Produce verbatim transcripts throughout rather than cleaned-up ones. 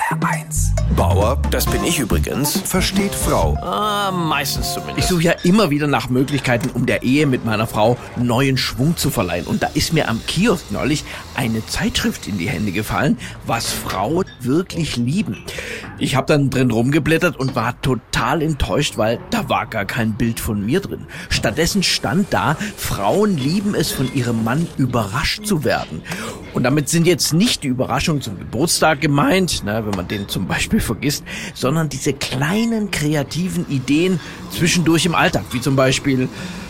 R eins. Bauer, das bin ich übrigens, versteht Frau. Ah, meistens zumindest. Ich suche ja immer wieder nach Möglichkeiten, um der Ehe mit meiner Frau neuen Schwung zu verleihen. Und da ist mir am Kiosk neulich eine Zeitschrift in die Hände gefallen, was Frauen wirklich lieben. Ich habe dann drin rumgeblättert und war total enttäuscht, weil da war gar kein Bild von mir drin. Stattdessen stand da, Frauen lieben es, von ihrem Mann überrascht zu werden. Und damit sind jetzt nicht die Überraschungen zum Geburtstag gemeint, ne, wenn man den zum Beispiel vergisst, sondern diese kleinen kreativen Ideen zwischendurch im Alltag, wie zum Beispiel,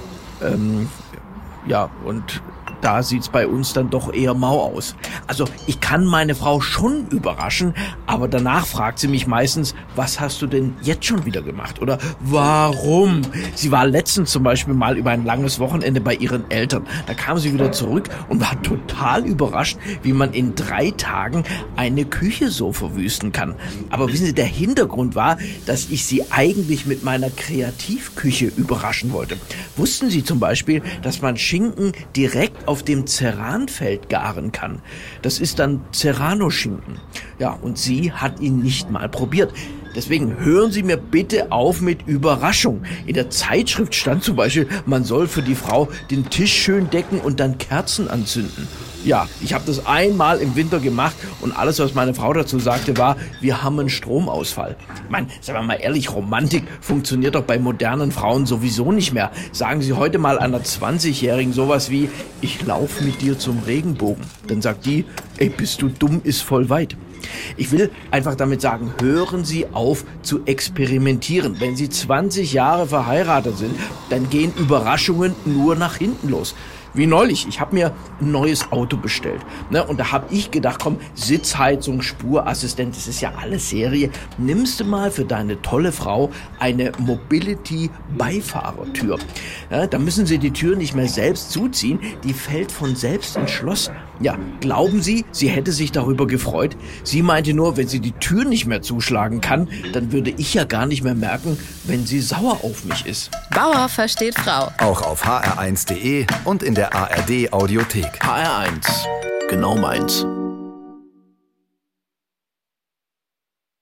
ähm, ja, und da sieht's bei uns dann doch eher mau aus. Also ich kann meine Frau schon überraschen, aber danach fragt sie mich meistens, was hast du denn jetzt schon wieder gemacht? Oder warum? Sie war letztens zum Beispiel mal über ein langes Wochenende bei ihren Eltern. Da kam sie wieder zurück und war total überrascht, wie man in drei Tagen eine Küche so verwüsten kann. Aber wissen Sie, der Hintergrund war, dass ich sie eigentlich mit meiner Kreativküche überraschen wollte. Wussten Sie zum Beispiel, dass man Schinken direkt auf dem Ceranfeld garen kann? Das ist dann Serrano-Schinken. Ja, und sie hat ihn nicht mal probiert. Deswegen hören Sie mir bitte auf mit Überraschung. In der Zeitschrift stand zum Beispiel, man soll für die Frau den Tisch schön decken und dann Kerzen anzünden. Ja, ich habe das einmal im Winter gemacht und alles, was meine Frau dazu sagte, war, wir haben einen Stromausfall. Ich meine, sagen wir mal ehrlich, Romantik funktioniert doch bei modernen Frauen sowieso nicht mehr. Sagen Sie heute mal einer zwanzigjährigen sowas wie, ich laufe mit dir zum Regenbogen. Dann sagt die, ey, bist du dumm, ist voll weit. Ich will einfach damit sagen, hören Sie auf zu experimentieren. Wenn Sie zwanzig Jahre verheiratet sind, dann gehen Überraschungen nur nach hinten los. Wie neulich, ich habe mir ein neues Auto bestellt. Ne, und da habe ich gedacht, komm, Sitzheizung, Spurassistent, das ist ja alles Serie. Nimmst du mal für deine tolle Frau eine Mobility-Beifahrertür. Ja, da müssen Sie die Tür nicht mehr selbst zuziehen, die fällt von selbst ins Schloss. Ja, glauben Sie, sie hätte sich darüber gefreut? Sie meinte nur, wenn sie die Tür nicht mehr zuschlagen kann, dann würde ich ja gar nicht mehr merken, wenn sie sauer auf mich ist. Bauer versteht Frau. Auch auf h r eins punkt d e und in der A R D Audiothek. H R eins, genau meins.